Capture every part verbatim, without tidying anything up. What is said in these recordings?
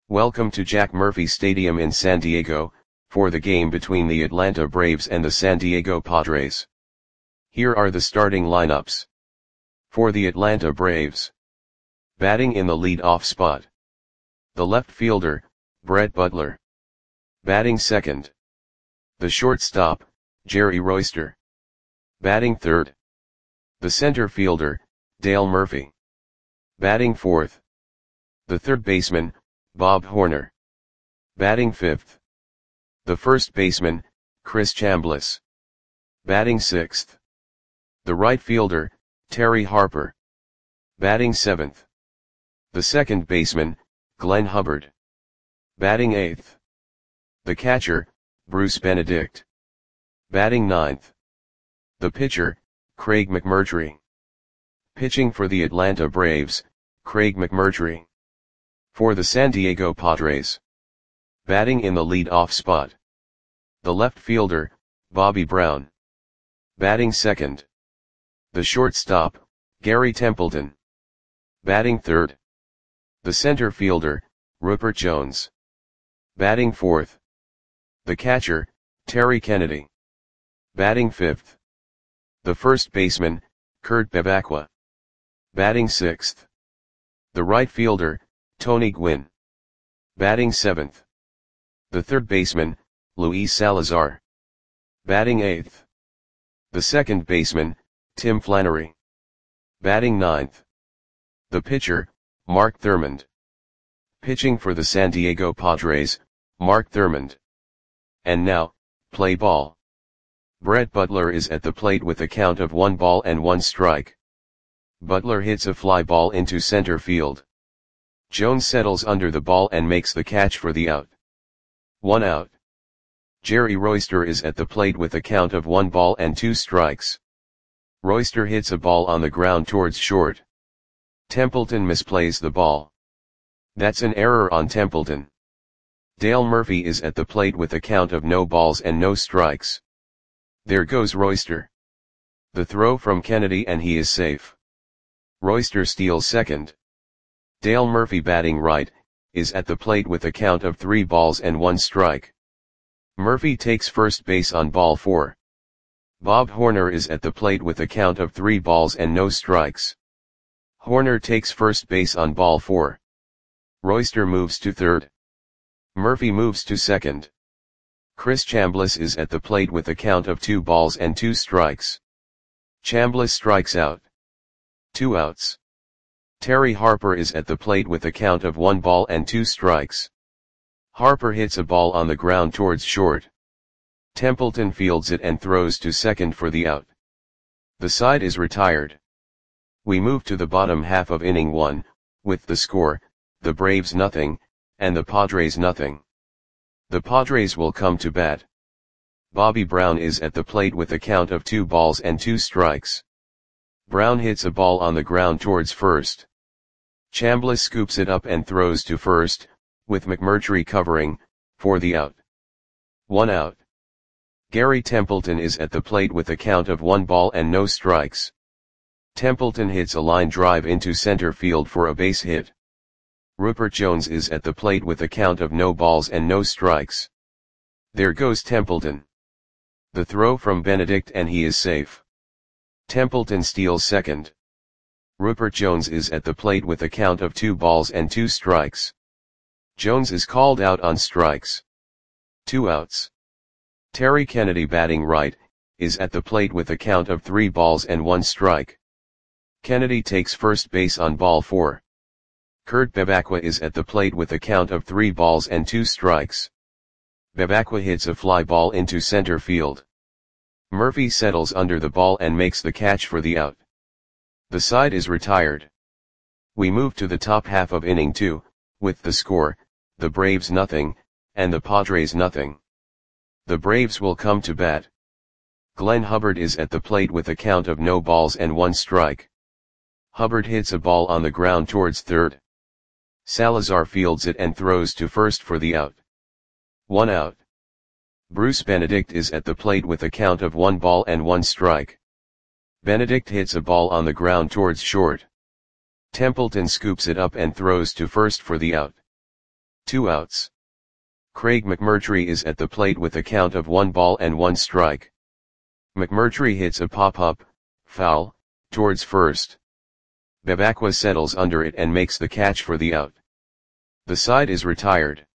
Welcome to Jack Murphy Stadium in San Diego, for the game between the Atlanta Braves and the San Diego Padres. Here are the starting lineups. For the Atlanta Braves. Batting in the lead-off spot. The left fielder, Brett Butler. Batting second. The shortstop, Jerry Royster. Batting third. The center fielder, Dale Murphy. Batting fourth. The third baseman, Bob Horner. Batting fifth. The first baseman, Chris Chambliss. Batting sixth. The right fielder, Terry Harper. Batting seventh. The second baseman, Glenn Hubbard. Batting eighth. The catcher, Bruce Benedict. Batting ninth. The pitcher, Craig McMurtry. Pitching for the Atlanta Braves, Craig McMurtry. For the San Diego Padres. Batting in the lead-off spot. The left fielder, Bobby Brown. Batting second. The shortstop, Gary Templeton. Batting third. The center fielder, Rupert Jones. Batting fourth. The catcher, Terry Kennedy. Batting fifth. The first baseman, Kurt Bevacqua. Batting sixth. The right fielder, Tony Gwynn. Batting seventh. The third baseman, Luis Salazar. Batting eighth. The second baseman, Tim Flannery. Batting ninth. The pitcher, Mark Thurmond. Pitching for the San Diego Padres, Mark Thurmond. And now, play ball. Brett Butler is at the plate with a count of one ball and one strike. Butler hits a fly ball into center field. Jones settles under the ball and makes the catch for the out. One out. Jerry Royster is at the plate with a count of one ball and two strikes. Royster hits a ball on the ground towards short. Templeton misplays the ball. That's an error on Templeton. Dale Murphy is at the plate with a count of no balls and no strikes. There goes Royster. The throw from Kennedy and he is safe. Royster steals second. Dale Murphy, batting right, is at the plate with a count of three balls and one strike. Murphy takes first base on ball four. Bob Horner is at the plate with a count of three balls and no strikes. Horner takes first base on ball four. Royster moves to third. Murphy moves to second. Chris Chambliss is at the plate with a count of two balls and two strikes. Chambliss strikes out. Two outs. Terry Harper is at the plate with a count of one ball and two strikes. Harper hits a ball on the ground towards short. Templeton fields it and throws to second for the out. The side is retired. We move to the bottom half of inning one, with the score, the Braves nothing, and the Padres nothing. The Padres will come to bat. Bobby Brown is at the plate with a count of two balls and two strikes. Brown hits a ball on the ground towards first. Chambliss scoops it up and throws to first, with McMurtry covering, for the out. One out. Gary Templeton is at the plate with a count of one ball and no strikes. Templeton hits a line drive into center field for a base hit. Rupert Jones is at the plate with a count of no balls and no strikes. There goes Templeton. The throw from Benedict and he is safe. Templeton steals second. Rupert Jones is at the plate with a count of two balls and two strikes. Jones is called out on strikes. Two outs. Terry Kennedy, batting right, is at the plate with a count of three balls and one strike. Kennedy takes first base on ball four. Kurt Bevacqua is at the plate with a count of three balls and two strikes. Bevacqua hits a fly ball into center field. Murphy settles under the ball and makes the catch for the out. The side is retired. We move to the top half of inning two, with the score, the Braves nothing, and the Padres nothing. The Braves will come to bat. Glenn Hubbard is at the plate with a count of no balls and one strike. Hubbard hits a ball on the ground towards third. Salazar fields it and throws to first for the out. One out. Bruce Benedict is at the plate with a count of one ball and one strike. Benedict hits a ball on the ground towards short. Templeton scoops it up and throws to first for the out. Two outs. Craig McMurtry is at the plate with a count of one ball and one strike. McMurtry hits a pop-up, foul, towards first. Bebacqua settles under it and makes the catch for the out. The side is retired.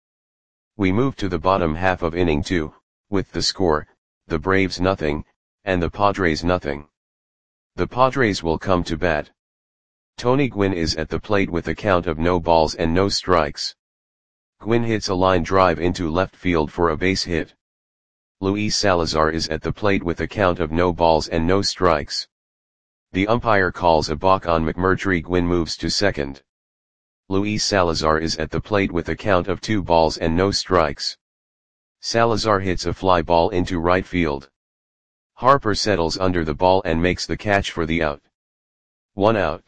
We move to the bottom half of inning two, with the score, the Braves nothing, and the Padres nothing. The Padres will come to bat. Tony Gwynn is at the plate with a count of no balls and no strikes. Gwynn hits a line drive into left field for a base hit. Luis Salazar is at the plate with a count of no balls and no strikes. The umpire calls a balk on McMurtry. Gwynn moves to second. Luis Salazar is at the plate with a count of two balls and no strikes. Salazar hits a fly ball into right field. Harper settles under the ball and makes the catch for the out. One out.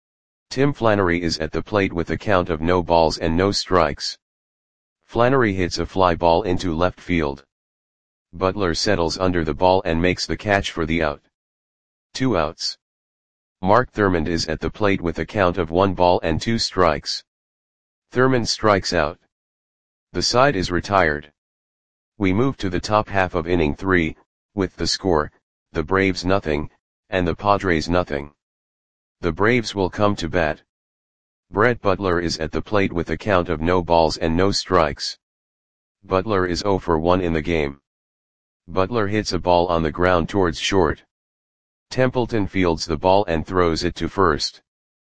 Tim Flannery is at the plate with a count of no balls and no strikes. Flannery hits a fly ball into left field. Butler settles under the ball and makes the catch for the out. Two outs. Mark Thurmond is at the plate with a count of one ball and two strikes. Thurmond strikes out. The side is retired. We move to the top half of inning three, with the score, the Braves nothing, and the Padres nothing. The Braves will come to bat. Brett Butler is at the plate with a count of no balls and no strikes. Butler is oh for one in the game. Butler hits a ball on the ground towards short. Templeton fields the ball and throws it to first.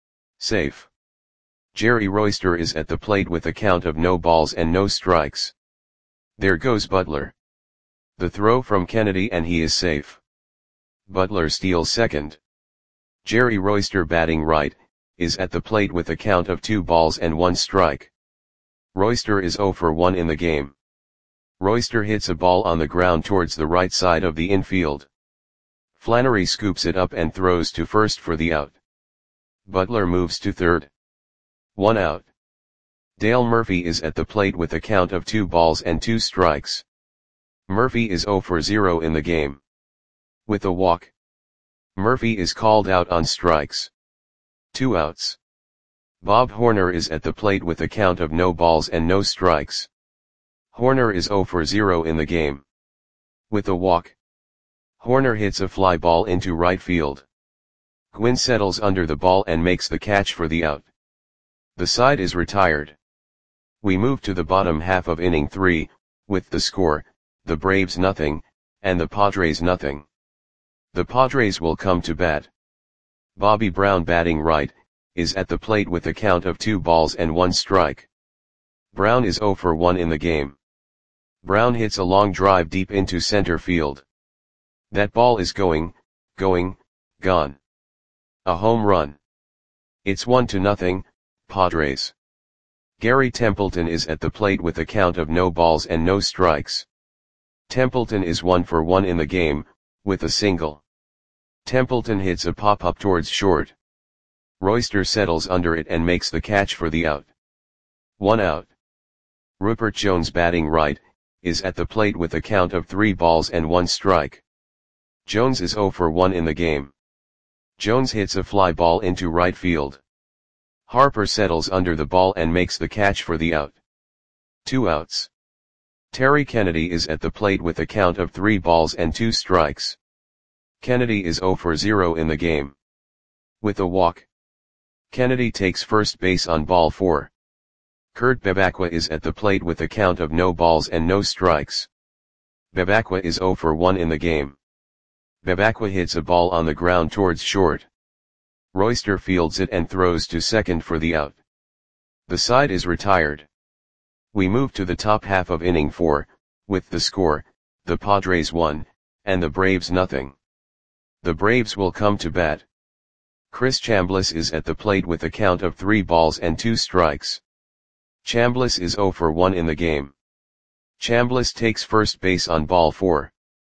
Safe. Jerry Royster is at the plate with a count of no balls and no strikes. There goes Butler. The throw from Kennedy and he is safe. Butler steals second. Jerry Royster, batting right, is at the plate with a count of two balls and one strike. Royster is oh for one in the game. Royster hits a ball on the ground towards the right side of the infield. Flannery scoops it up and throws to first for the out. Butler moves to third. One out. Dale Murphy is at the plate with a count of two balls and two strikes. Murphy is oh for zero in the game. With a walk. Murphy is called out on strikes. Two outs. Bob Horner is at the plate with a count of no balls and no strikes. Horner is oh for zero in the game. With a walk. Horner hits a fly ball into right field. Gwynn settles under the ball and makes the catch for the out. The side is retired. We move to the bottom half of inning three, with the score, the Braves nothing, and the Padres nothing. The Padres will come to bat. Bobby Brown, batting right, is at the plate with a count of two balls and one strike. Brown is oh for one in the game. Brown hits a long drive deep into center field. That ball is going, going, gone. A home run. It's one to nothing, Padres. Gary Templeton is at the plate with a count of no balls and no strikes. Templeton is one for one in the game, with a single. Templeton hits a pop-up towards short. Royster settles under it and makes the catch for the out. One out. Rupert Jones, batting right, is at the plate with a count of three balls and one strike. Jones is oh for one in the game. Jones hits a fly ball into right field. Harper settles under the ball and makes the catch for the out. Two outs. Terry Kennedy is at the plate with a count of three balls and two strikes. Kennedy is oh for zero in the game. With a walk. Kennedy takes first base on ball four. Kurt Bebacqua is at the plate with a count of no balls and no strikes. Bebacqua is oh for one in the game. Bebacqua hits a ball on the ground towards short. Royster fields it and throws to second for the out. The side is retired. We move to the top half of inning four, with the score, the Padres one, and the Braves nothing. The Braves will come to bat. Chris Chambliss is at the plate with a count of three balls and two strikes. Chambliss is oh for one in the game. Chambliss takes first base on ball four.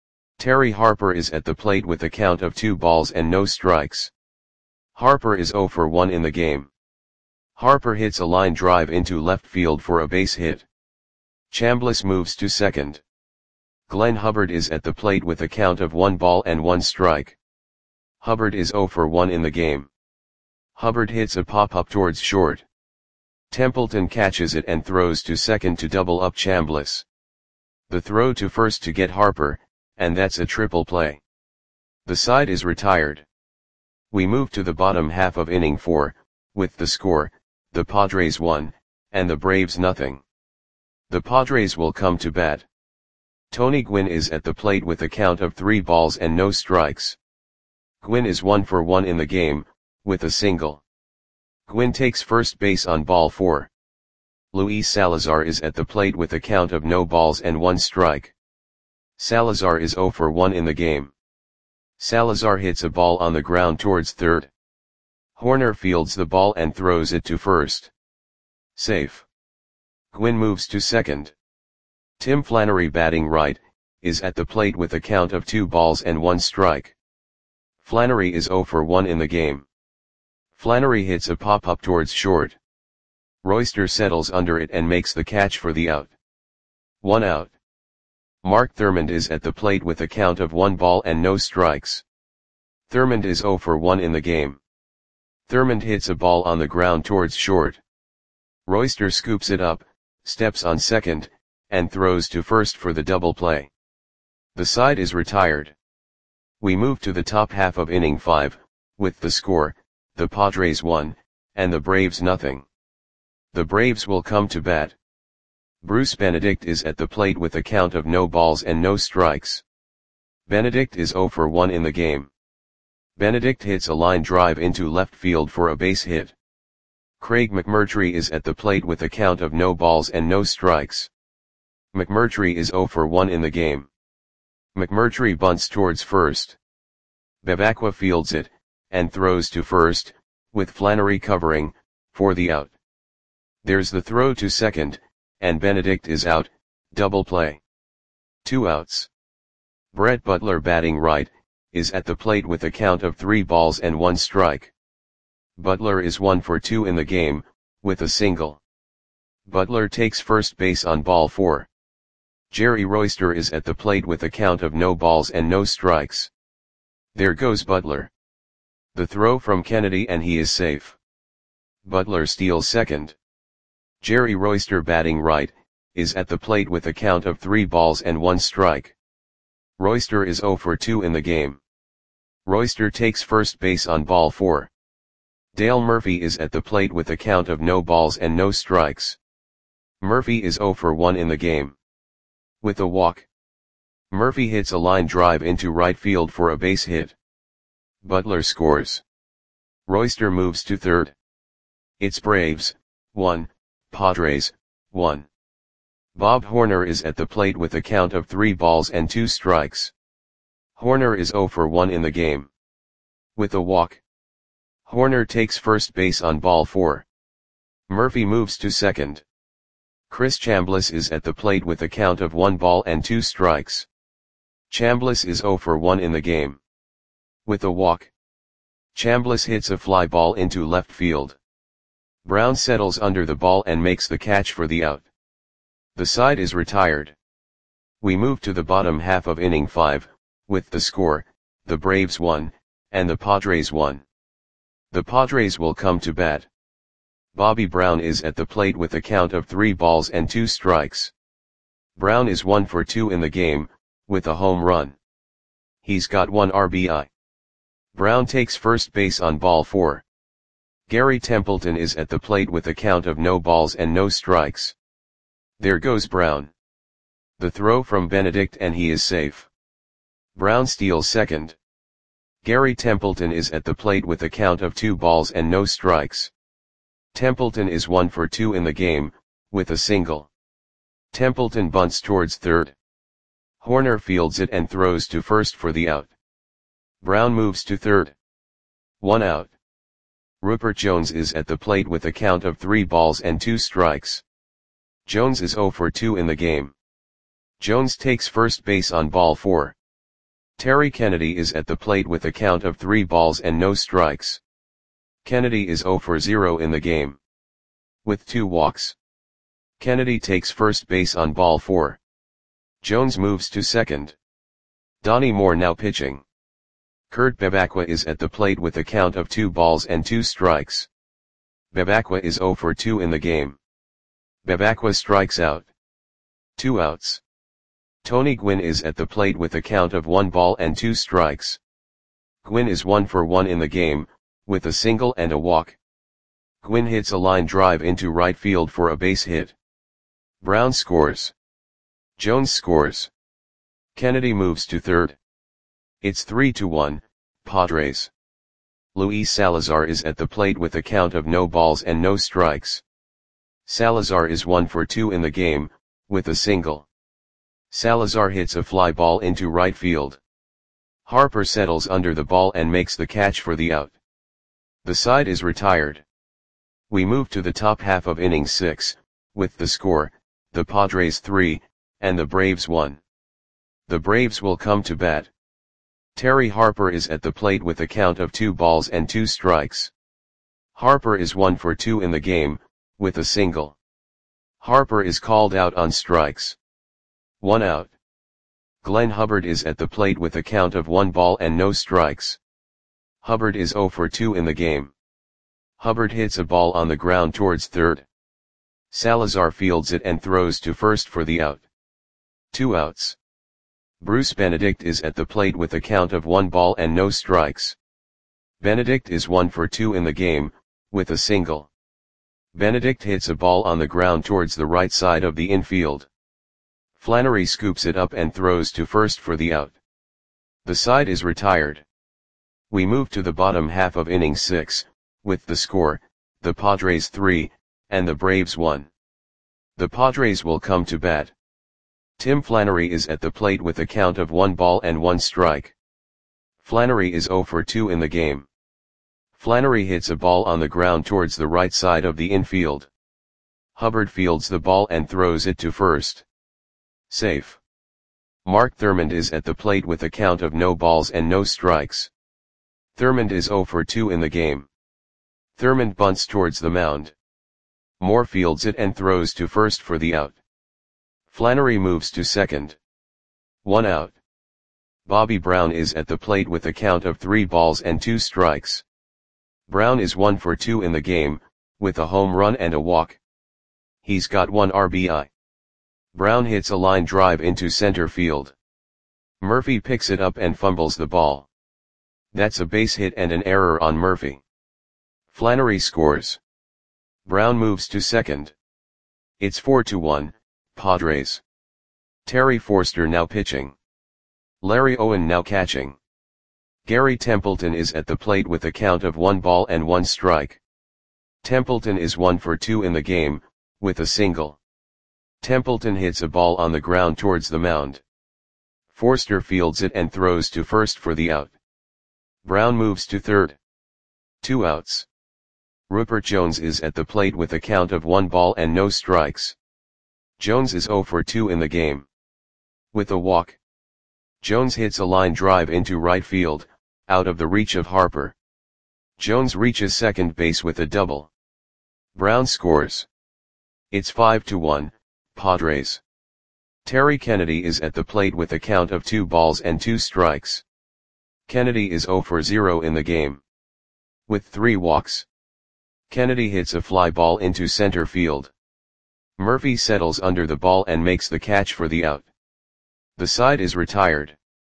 Terry Harper is at the plate with a count of two balls and no strikes. Harper is oh for one in the game. Harper hits a line drive into left field for a base hit. Chambliss moves to second. Glenn Hubbard is at the plate with a count of one ball and one strike. Hubbard is oh for one in the game. Hubbard hits a pop-up towards short. Templeton catches it and throws to second to double up Chambliss. The throw to first to get Harper, and that's a triple play. The side is retired. We move to the bottom half of inning four, with the score, the Padres one, and the Braves nothing. The Padres will come to bat. Tony Gwynn is at the plate with a count of three balls and no strikes. Gwynn is one for one in the game, with a single. Gwynn takes first base on ball four. Luis Salazar is at the plate with a count of no balls and one strike. Salazar is zero for one in the game. Salazar hits a ball on the ground towards third. Horner fields the ball and throws it to first. Safe. Gwynn moves to second. Tim Flannery, batting right, is at the plate with a count of two balls and one strike. Flannery is zero for one in the game. Flannery hits a pop-up towards short. Royster settles under it and makes the catch for the out. One out. Mark Thurmond is at the plate with a count of one ball and no strikes. Thurmond is zero for one in the game. Thurmond hits a ball on the ground towards short. Royster scoops it up, steps on second, and throws to first for the double play. The side is retired. We move to the top half of inning five, with the score, the Padres one, and the Braves nothing. The Braves will come to bat. Bruce Benedict is at the plate with a count of no balls and no strikes. Benedict is zero for one in the game. Benedict hits a line drive into left field for a base hit. Craig McMurtry is at the plate with a count of no balls and no strikes. McMurtry is zero for one in the game. McMurtry bunts towards first. Bevacqua fields it, and throws to first, with Flannery covering, for the out. There's the throw to second, and Benedict is out, double play. Two outs. Brett Butler, batting right, is at the plate with a count of three balls and one strike. Butler is one for two in the game, with a single. Butler takes first base on ball four. Jerry Royster is at the plate with a count of no balls and no strikes. There goes Butler. The throw from Kennedy and he is safe. Butler steals second. Jerry Royster, batting right, is at the plate with a count of three balls and one strike. Royster is zero for two in the game. Royster takes first base on ball four. Dale Murphy is at the plate with a count of no balls and no strikes. Murphy is zero for one in the game. With a walk. Murphy hits a line drive into right field for a base hit. Butler scores. Royster moves to third. It's Braves, one, Padres, one. Bob Horner is at the plate with a count of three balls and two strikes. Horner is zero for one in the game. With a walk. Horner takes first base on ball four. Murphy moves to second. Chris Chambliss is at the plate with a count of one ball and two strikes. Chambliss is zero for one in the game. With a walk. Chambliss hits a fly ball into left field. Brown settles under the ball and makes the catch for the out. The side is retired. We move to the bottom half of inning five, with the score, the Braves one, and the Padres one. The Padres will come to bat. Bobby Brown is at the plate with a count of three balls and two strikes. Brown is one for two in the game, with a home run. He's got one R B I. Brown takes first base on ball four. Gary Templeton is at the plate with a count of no balls and no strikes. There goes Brown. The throw from Benedict and he is safe. Brown steals second. Gary Templeton is at the plate with a count of two balls and no strikes. Templeton is one for two in the game, with a single. Templeton bunts towards third. Horner fields it and throws to first for the out. Brown moves to third. One out. Rupert Jones is at the plate with a count of three balls and two strikes. Jones is zero for two in the game. Jones takes first base on ball four. Terry Kennedy is at the plate with a count of three balls and no strikes. Kennedy is zero for zero in the game. With two walks. Kennedy takes first base on ball four. Jones moves to second. Donnie Moore now pitching. Kurt Bevacqua is at the plate with a count of two balls and two strikes. Bebacqua is zero for two in the game. Bebacqua strikes out. Two outs. Tony Gwynn is at the plate with a count of one ball and two strikes. Gwynn is one for one in the game, with a single and a walk. Gwynn hits a line drive into right field for a base hit. Brown scores. Jones scores. Kennedy moves to third. It's three to one, Padres. Luis Salazar is at the plate with a count of no balls and no strikes. Salazar is one for two in the game, with a single. Salazar hits a fly ball into right field. Harper settles under the ball and makes the catch for the out. The side is retired. We move to the top half of inning six, with the score, the Padres three, and the Braves one. The Braves will come to bat. Terry Harper is at the plate with a count of two balls and two strikes. Harper is one for two in the game, with a single. Harper is called out on strikes. One out. Glenn Hubbard is at the plate with a count of one ball and no strikes. Hubbard is zero for two in the game. Hubbard hits a ball on the ground towards third. Salazar fields it and throws to first for the out. Two outs. Bruce Benedict is at the plate with a count of one ball and no strikes. Benedict is one for two in the game, with a single. Benedict hits a ball on the ground towards the right side of the infield. Flannery scoops it up and throws to first for the out. The side is retired. We move to the bottom half of inning six, with the score, the Padres three, and the Braves one. The Padres will come to bat. Tim Flannery is at the plate with a count of one ball and one strike. Flannery is zero for two in the game. Flannery hits a ball on the ground towards the right side of the infield. Hubbard fields the ball and throws it to first. Safe. Mark Thurmond is at the plate with a count of no balls and no strikes. Thurmond is zero for two in the game. Thurmond bunts towards the mound. Moore fields it and throws to first for the out. Flannery moves to second. One out. Bobby Brown is at the plate with a count of three balls and two strikes. Brown is one for two in the game, with a home run and a walk. He's got one R B I. Brown hits a line drive into center field. Murphy picks it up and fumbles the ball. That's a base hit and an error on Murphy. Flannery scores. Brown moves to second. It's four to one, Padres. Terry Forster now pitching. Larry Owen now catching. Gary Templeton is at the plate with a count of one ball and one strike. Templeton is one for two in the game, with a single. Templeton hits a ball on the ground towards the mound. Forster fields it and throws to first for the out. Brown moves to third. Two outs. Rupert Jones is at the plate with a count of one ball and no strikes. Jones is zero for two in the game. With a walk. Jones hits a line drive into right field, out of the reach of Harper. Jones reaches second base with a double. Brown scores. It's five to one, Padres. Terry Kennedy is at the plate with a count of two balls and two strikes. Kennedy is zero for zero in the game. With three walks. Kennedy hits a fly ball into center field. Murphy settles under the ball and makes the catch for the out. The side is retired.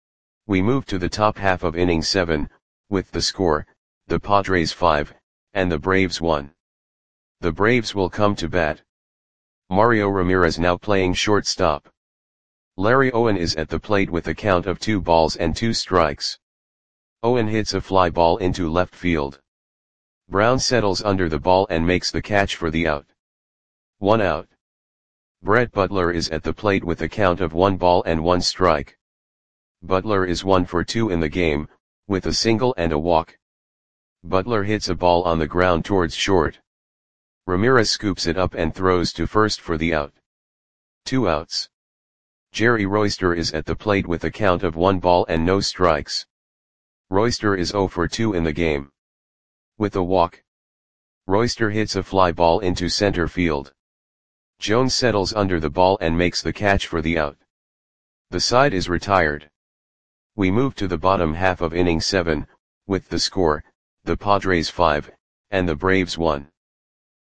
We move to the top half of inning seven, with the score, the Padres five, and the Braves one. The Braves will come to bat. Mario Ramirez now playing shortstop. Larry Owen is at the plate with a count of two balls and two strikes. Owen hits a fly ball into left field. Brown settles under the ball and makes the catch for the out. One out. Brett Butler is at the plate with a count of one ball and one strike. Butler is one for two in the game, with a single and a walk. Butler hits a ball on the ground towards short. Ramirez scoops it up and throws to first for the out. Two outs. Jerry Royster is at the plate with a count of one ball and no strikes. Royster is zero for two in the game. With a walk. Royster hits a fly ball into center field. Jones settles under the ball and makes the catch for the out. The side is retired. We move to the bottom half of inning seven, with the score, the Padres five, and the Braves one.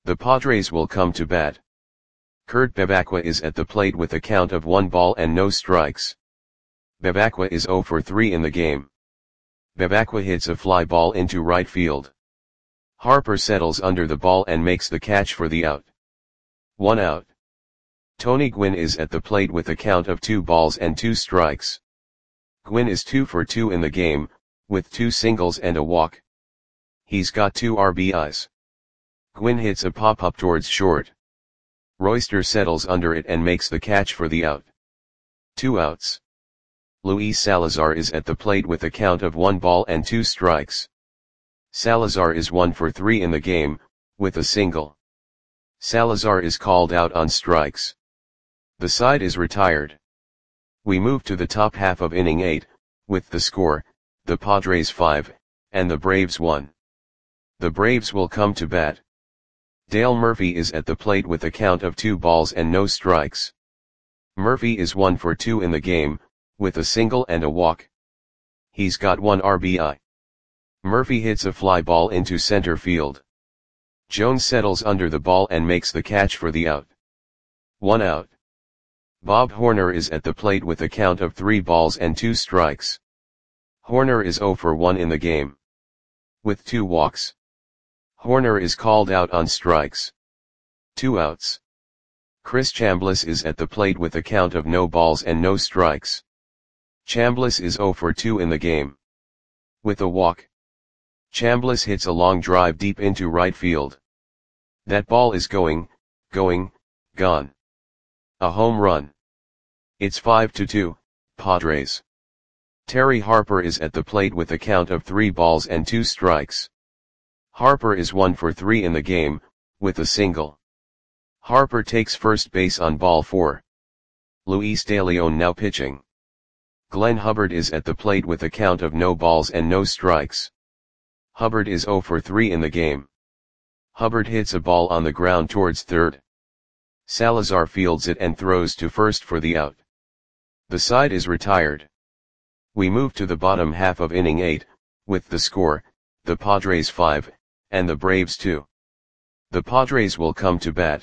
The Padres will come to bat. Kurt Bevacqua is at the plate with a count of one ball and no strikes. Bevacqua is zero for three in the game. Bevacqua hits a fly ball into right field. Harper settles under the ball and makes the catch for the out. One out. Tony Gwynn is at the plate with a count of two balls and two strikes. Gwynn is two for two in the game, with two singles and a walk. He's got two R B Is. Gwynn hits a pop-up towards short. Royster settles under it and makes the catch for the out. Two outs. Luis Salazar is at the plate with a count of one ball and two strikes. Salazar is one for three in the game, with a single. Salazar is called out on strikes. The side is retired. We move to the top half of inning eight, with the score, the Padres five, and the Braves one. The Braves will come to bat. Dale Murphy is at the plate with a count of two balls and no strikes. Murphy is one for two in the game, with a single and a walk. He's got one R B I. Murphy hits a fly ball into center field. Jones settles under the ball and makes the catch for the out. One out. Bob Horner is at the plate with a count of three balls and two strikes. Horner is zero for one in the game. With two walks. Horner is called out on strikes. Two outs. Chris Chambliss is at the plate with a count of no balls and no strikes. Chambliss is zero for two in the game. With a walk. Chambliss hits a long drive deep into right field. That ball is going, going, gone. A home run. It's five to two, Padres. Terry Harper is at the plate with a count of three balls and two strikes. Harper is one for three in the game, with a single. Harper takes first base on ball four. Luis De Leon now pitching. Glenn Hubbard is at the plate with a count of no balls and no strikes. Hubbard is zero for three in the game. Hubbard hits a ball on the ground towards third. Salazar fields it and throws to first for the out. The side is retired. We move to the bottom half of inning eight, with the score, the Padres five, and the Braves two. The Padres will come to bat.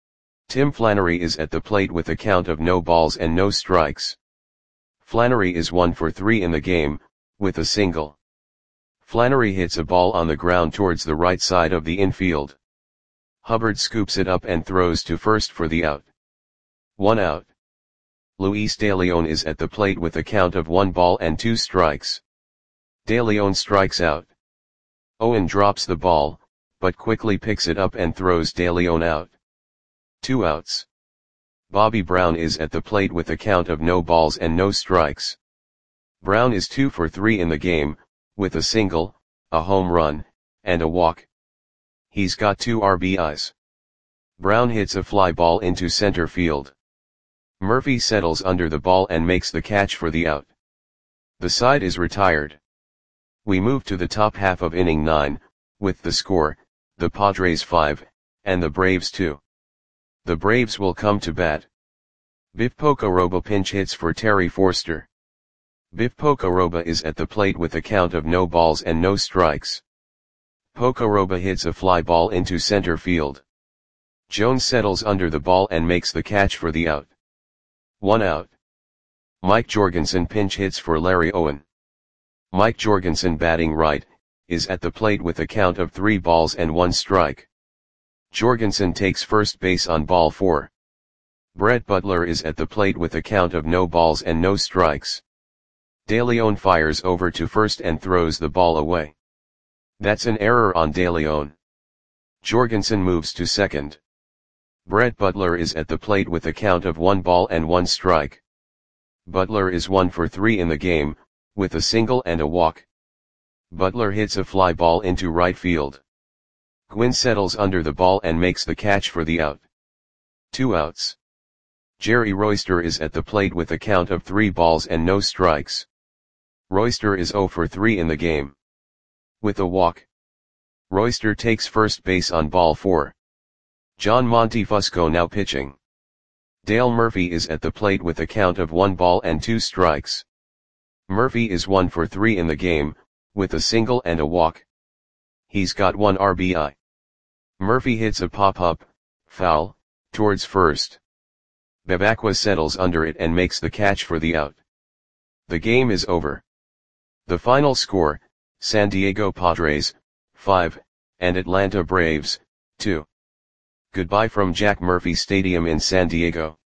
Tim Flannery is at the plate with a count of no balls and no strikes. Flannery is one for three in the game, with a single. Flannery hits a ball on the ground towards the right side of the infield. Hubbard scoops it up and throws to first for the out. One out. Luis De Leon is at the plate with a count of one ball and two strikes. De Leon strikes out. Owen drops the ball, but quickly picks it up and throws De Leon out. Two outs. Bobby Brown is at the plate with a count of no balls and no strikes. Brown is two for three in the game, with a single, a home run, and a walk. He's got two R B Is. Brown hits a fly ball into center field. Murphy settles under the ball and makes the catch for the out. The side is retired. We move to the top half of inning nine, with the score, the Padres five, and the Braves two. The Braves will come to bat. Biff Pocoroba pinch hits for Terry Forster. Biff Pocoroba is at the plate with a count of no balls and no strikes. Pocoroba hits a fly ball into center field. Jones settles under the ball and makes the catch for the out. One out. Mike Jorgensen pinch hits for Larry Owen. Mike Jorgensen, batting right, is at the plate with a count of three balls and one strike. Jorgensen takes first base on ball four. Brett Butler is at the plate with a count of no balls and no strikes. De Leon fires over to first and throws the ball away. That's an error on De Leon. Jorgensen moves to second. Brett Butler is at the plate with a count of one ball and one strike. Butler is one for three in the game, with a single and a walk. Butler hits a fly ball into right field. Gwynn settles under the ball and makes the catch for the out. Two outs. Jerry Royster is at the plate with a count of three balls and no strikes. Royster is zero for three in the game. With a walk. Royster takes first base on ball four. John Montefusco now pitching. Dale Murphy is at the plate with a count of one ball and two strikes. Murphy is one for three in the game, with a single and a walk. He's got one R B I. Murphy hits a pop-up, foul, towards first. Bebacqua settles under it and makes the catch for the out. The game is over. The final score, San Diego Padres, five, and Atlanta Braves, two. Goodbye from Jack Murphy Stadium in San Diego.